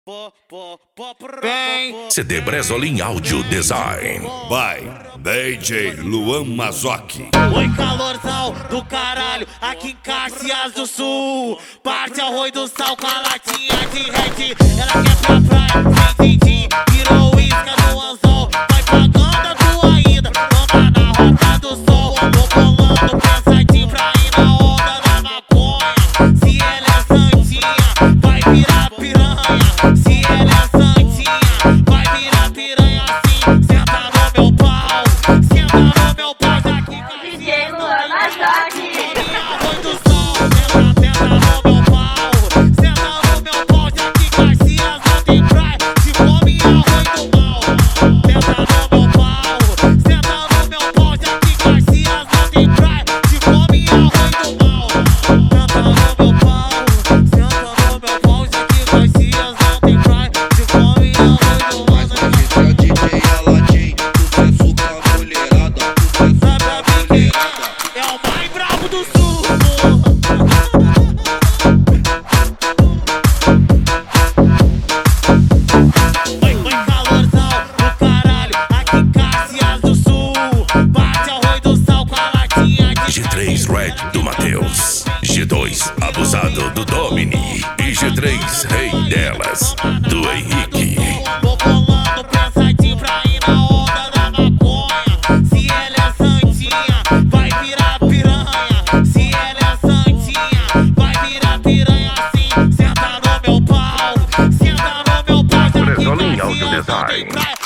CD Bresolim Audio Design. By DJ Luan Mazzocchi. Oi, calorzão do caralho, aqui em Caxias do Sul. Parte arroz do sal com a latinha de Red. Ela quer pra praia, sem din-din. Virou isca no anzol. Vai pagando a tua ida, anda na rota do sol. Tô colando pensadinho pra ir na onda da maconha. Se ela é santinha, vai virar piranha. Se ela é santinha, vai virar piranha assim. Senta no meu pau, senta no meu pau. Já que DJ Luan Mazzocchi. arroz do sol, senta no meu pau. Senta no meu pau, já que Caxias não tem praia. Se come arroz do mal. Senta no meu pau, senta no meu pau, já que Caxias não tem praia. Se come arroz do mal. Senta no meu pau, senta no meu pau, já que Caxias não tem praia. Se come arroz do mal. É DJ Aladim, sucesso com a mulherada, sucesso com a mulherada. É o mais brabo do sul. Oi, calorzão do caralho, aqui em Caxias do Sul. Bate arroz do sal com a latinha de G3 Red do Matheus, G2 Abusado do Domini e G3 Rei delas do Henrique. Tô colando pensadinho pra ir na onda da maconha. Se ela é santinha, vai virar piranha. Se ela é santinha, vai virar piranha assim. Senta no meu pau, senta no meu pau. Já que Bresolim Audio Caxias não tem Design. praia.